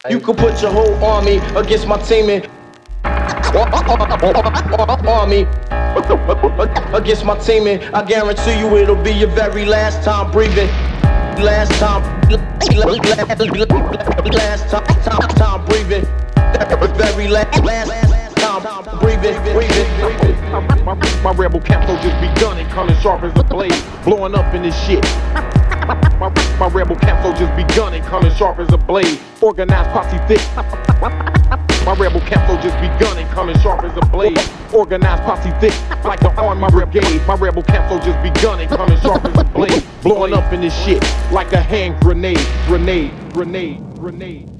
You could put your whole army against my team and army against my team, and I guarantee you it'll be your very last time breathing. Last time breathing. Very last time breathing. My rebel camp soldiers begun and coming sharp as a blade, blowing up in this shit. My rebel camp soldiers begun and coming sharp as a blade, organized posse thick. My rebel camp soldiers begun and coming sharp as a blade, organized posse thick like the army brigade. My rebel camp soldiers begun and coming sharp as a blade, blowing up in this shit like a hand grenade, grenade.